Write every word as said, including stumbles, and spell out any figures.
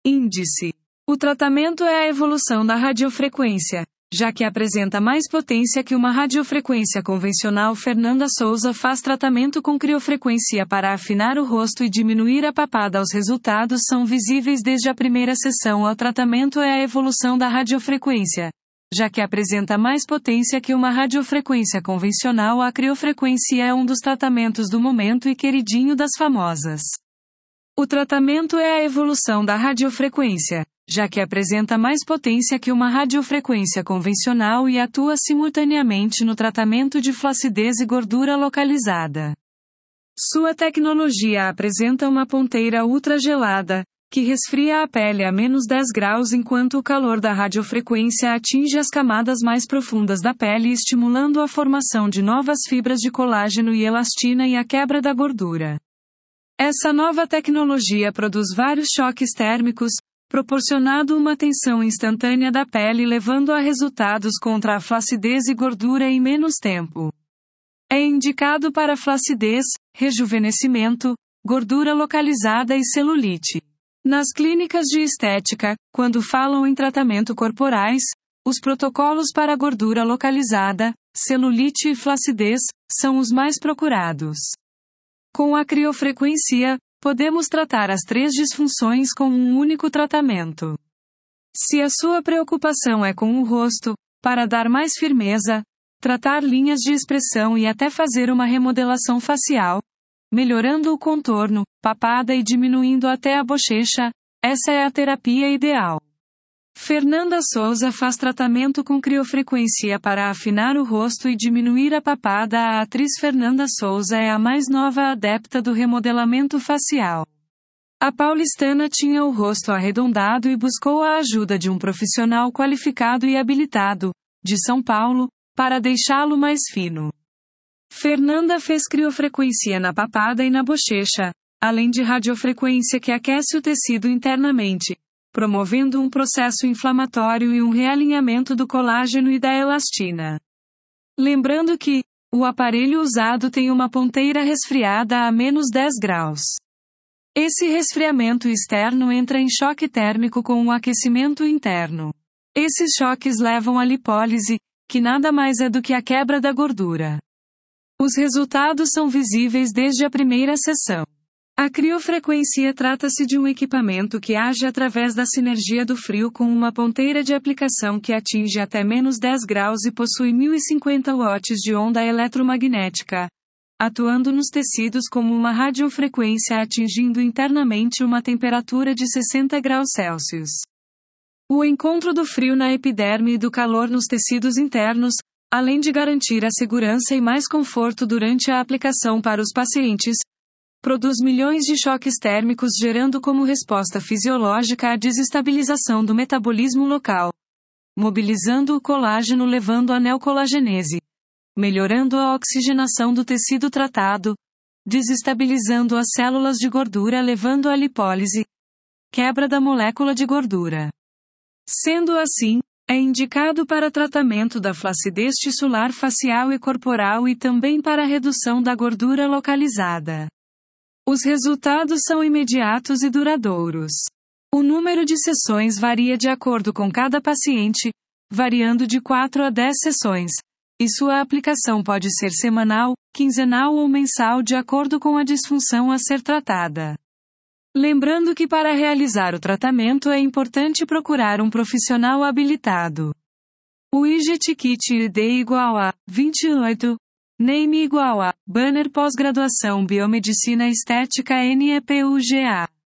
Índice. O tratamento é a evolução da radiofrequência, já que apresenta mais potência que uma radiofrequência convencional. Fernanda Souza faz tratamento com criofrequência para afinar o rosto e diminuir a papada. Os resultados são visíveis desde a primeira sessão. O tratamento é a evolução da radiofrequência, já que apresenta mais potência que uma radiofrequência convencional. A criofrequência é um dos tratamentos do momento e queridinho das famosas. O tratamento é a evolução da radiofrequência, já que apresenta mais potência que uma radiofrequência convencional e atua simultaneamente no tratamento de flacidez e gordura localizada. Sua tecnologia apresenta uma ponteira ultragelada, que resfria a pele a menos dez graus enquanto o calor da radiofrequência atinge as camadas mais profundas da pele, estimulando a formação de novas fibras de colágeno e elastina e a quebra da gordura. Essa nova tecnologia produz vários choques térmicos, proporcionando uma tensão instantânea da pele, levando a resultados contra a flacidez e gordura em menos tempo. É indicado para flacidez, rejuvenescimento, gordura localizada e celulite. Nas clínicas de estética, quando falam em tratamento corporais, os protocolos para gordura localizada, celulite e flacidez são os mais procurados. Com a criofrequência, podemos tratar as três disfunções com um único tratamento. Se a sua preocupação é com o rosto, para dar mais firmeza, tratar linhas de expressão e até fazer uma remodelação facial, melhorando o contorno, papada e diminuindo até a bochecha, essa é a terapia ideal. Fernanda Souza faz tratamento com criofrequência para afinar o rosto e diminuir a papada. A atriz Fernanda Souza é a mais nova adepta do remodelamento facial. A paulistana tinha o rosto arredondado e buscou a ajuda de um profissional qualificado e habilitado, de São Paulo, para deixá-lo mais fino. Fernanda fez criofrequência na papada e na bochecha, além de radiofrequência que aquece o tecido internamente, promovendo um processo inflamatório e um realinhamento do colágeno e da elastina. Lembrando que, o aparelho usado tem uma ponteira resfriada a menos dez graus. Esse resfriamento externo entra em choque térmico com o aquecimento interno. Esses choques levam à lipólise, que nada mais é do que a quebra da gordura. Os resultados são visíveis desde a primeira sessão. A criofrequência trata-se de um equipamento que age através da sinergia do frio com uma ponteira de aplicação que atinge até menos dez graus e possui mil e cinquenta watts de onda eletromagnética, atuando nos tecidos como uma radiofrequência, atingindo internamente uma temperatura de sessenta graus Celsius. O encontro do frio na epiderme e do calor nos tecidos internos, além de garantir a segurança e mais conforto durante a aplicação para os pacientes, produz milhões de choques térmicos, gerando como resposta fisiológica a desestabilização do metabolismo local, mobilizando o colágeno, levando à neocolagenese, melhorando a oxigenação do tecido tratado, desestabilizando as células de gordura, levando à lipólise, quebra da molécula de gordura. Sendo assim, é indicado para tratamento da flacidez tissular facial e corporal e também para a redução da gordura localizada. Os resultados são imediatos e duradouros. O número de sessões varia de acordo com cada paciente, variando de quatro a dez sessões, e sua aplicação pode ser semanal, quinzenal ou mensal de acordo com a disfunção a ser tratada. Lembrando que para realizar o tratamento é importante procurar um profissional habilitado. O I G T Kit I D igual a vinte e oito, Name igual a Banner Pós-graduação Biomedicina Estética N E P U G A.